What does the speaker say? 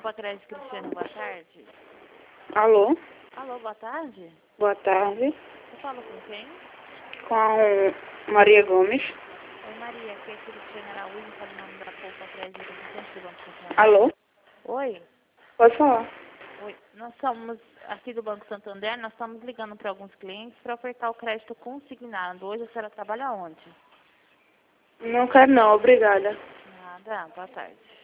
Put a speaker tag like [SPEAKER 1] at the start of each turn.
[SPEAKER 1] Poupa Crédito Cristiano, boa tarde.
[SPEAKER 2] Alô?
[SPEAKER 1] Alô, boa tarde.
[SPEAKER 2] Boa tarde.
[SPEAKER 1] Eu falo com quem?
[SPEAKER 2] Com a Maria Gomes.
[SPEAKER 1] Oi, Maria, aqui é Cristiane Araújo, falo em nome da Poupa Crédito Cristiano do Banco Santander.
[SPEAKER 2] Alô?
[SPEAKER 1] Oi.
[SPEAKER 2] Pode falar.
[SPEAKER 1] Oi, nós somos aqui do Banco Santander, nós estamos ligando para alguns clientes para ofertar o crédito consignado. Hoje a senhora trabalha onde?
[SPEAKER 2] Não quero não, obrigada.
[SPEAKER 1] Nada, boa tarde.